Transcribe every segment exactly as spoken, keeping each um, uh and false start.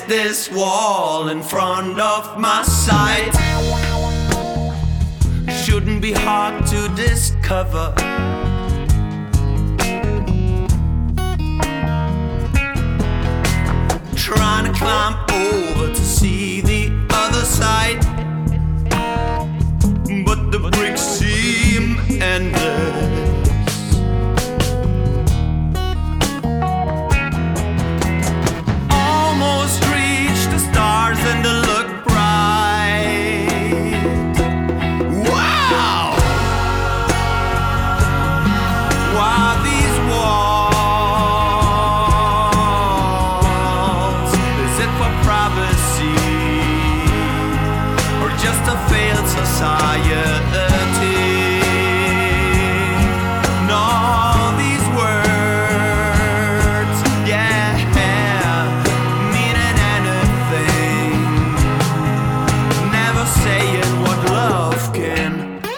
this wall in front of my sight. Shouldn't be hard to discover. Trying to climb over to see the other side, but the bricks seem endless. Almost reached the stars and they look bright. Wow! Wow, these walls, is it for privacy or just a failed society? No, these words, yeah, meaning anything, never saying what love can.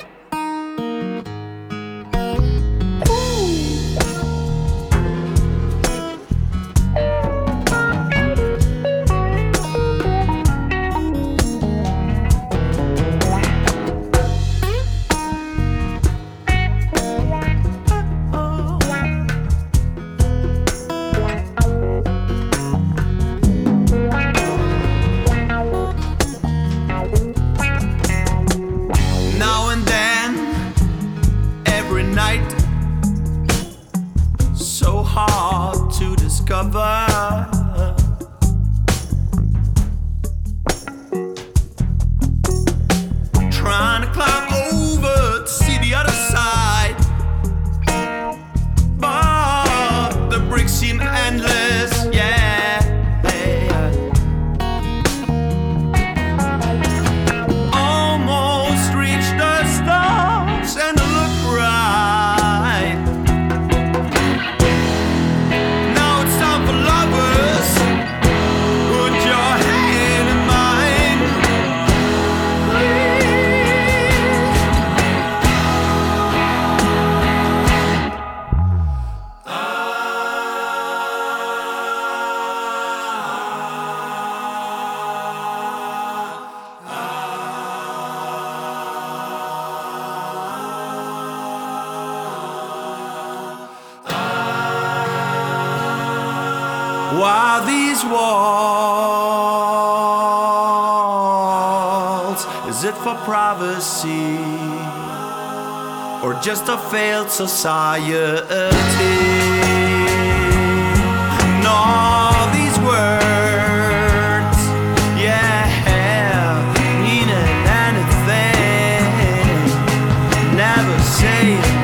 Now and then, every night, so hard to discover. Trying to climb over to see the other side, but the bricks seem endless, yeah. Almost reached the stars and they look bright. Now it's time for lovers. Put your hand in mine, please. Why these walls? Is it for privacy or just a failed society? No, these words, yeah, meaning anything, never say